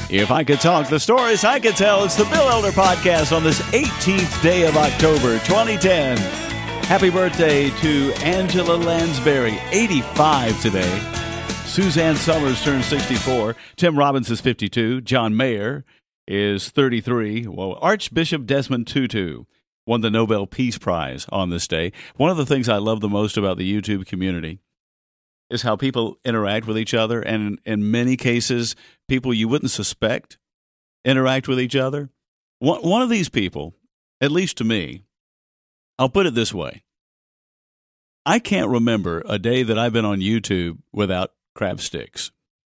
If I could talk the stories I could tell, it's the Bill Elder Podcast on this 18th day of October, 2010. Happy birthday to Angela Lansbury, 85 today. Suzanne Summers turned 64. Tim Robbins is 52. John Mayer is 33. Well, Archbishop Desmond Tutu won the Nobel Peace Prize on this day. One of the things I love the most about the YouTube community is how people interact with each other, and in many cases, people you wouldn't suspect interact with each other. One of these people, at least to me, I'll put it this way. I can't remember a day that I've been on YouTube without Crab Sticks.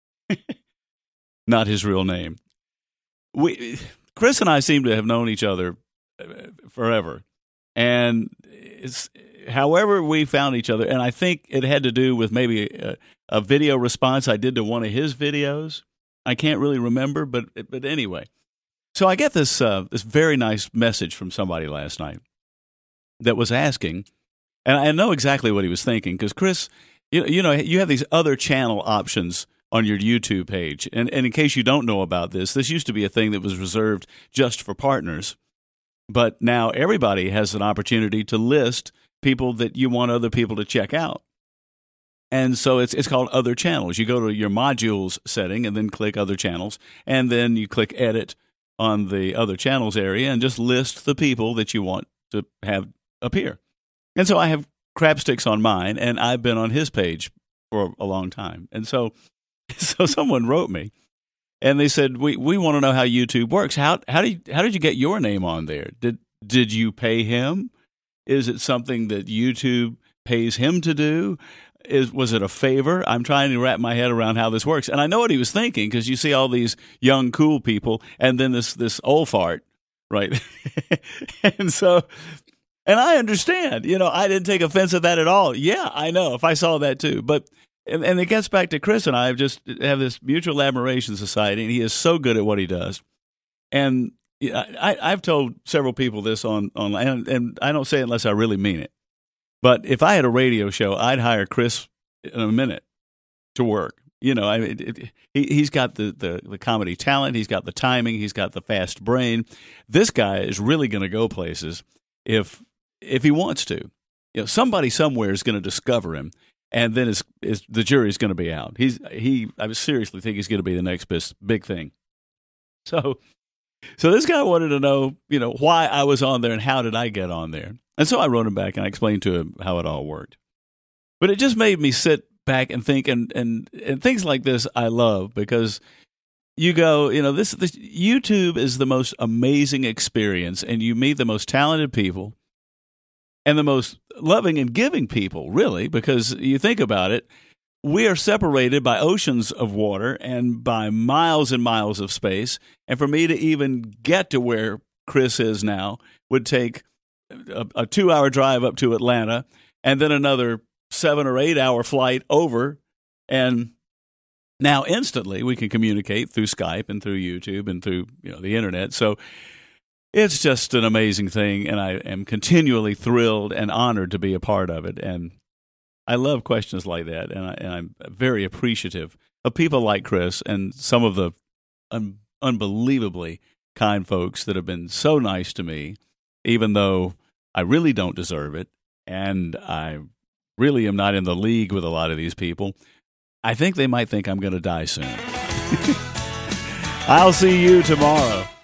Not his real name. Chris and I seem to have known each other forever. And however we found each other, and I think it had to do with maybe a video response I did to one of his videos. I can't really remember, but anyway. So I get this very nice message from somebody last night that was asking, and I know exactly what he was thinking, because Chris, you know, you have these other channel options on your YouTube page. And in case you don't know about this used to be a thing that was reserved just for partners. But now everybody has an opportunity to list people that you want other people to check out. And so it's called Other Channels. You go to your modules setting and then click Other Channels, and then you click Edit on the Other Channels area and just list the people that you want to have appear. And so I have Crab Sticks on mine, and I've been on his page for a long time. And so someone wrote me, and they said, we want to know how YouTube works. How did you get your name on there? Did you pay him? Is it something that YouTube pays him to do? Was it a favor? I'm trying to wrap my head around how this works. And I know what he was thinking, because you see all these young, cool people, and then this old fart, right? And I understand. You know, I didn't take offense at that at all. Yeah, I know, if I saw that too. But and it gets back to Chris and I just have this mutual admiration society, and he is so good at what he does. And I've told several people this online, and I don't say it unless I really mean it. But if I had a radio show, I'd hire Chris in a minute to work. You know, he's got the comedy talent, he's got the timing, he's got the fast brain. This guy is really going to go places if he wants to. You know, somebody somewhere is going to discover him. And then the jury's going to be out. I seriously think he's going to be the next big thing. So this guy wanted to know, you know, why I was on there and how did I get on there. And so I wrote him back and I explained to him how it all worked. But it just made me sit back and think, and things like this I love, because you go, you know, this YouTube is the most amazing experience, and you meet the most talented people and the most loving and giving people, really, because you think about it, we are separated by oceans of water and by miles and miles of space. And for me to even get to where Chris is now would take a 2-hour drive up to Atlanta, and then another 7 or 8 hour flight over. And now instantly we can communicate through Skype and through YouTube and through, you know, the internet. So it's just an amazing thing, and I am continually thrilled and honored to be a part of it. And I love questions like that, and I'm very appreciative of people like Chris and some of the unbelievably kind folks that have been so nice to me, even though I really don't deserve it, and I really am not in the league with a lot of these people. I think they might think I'm going to die soon. I'll see you tomorrow.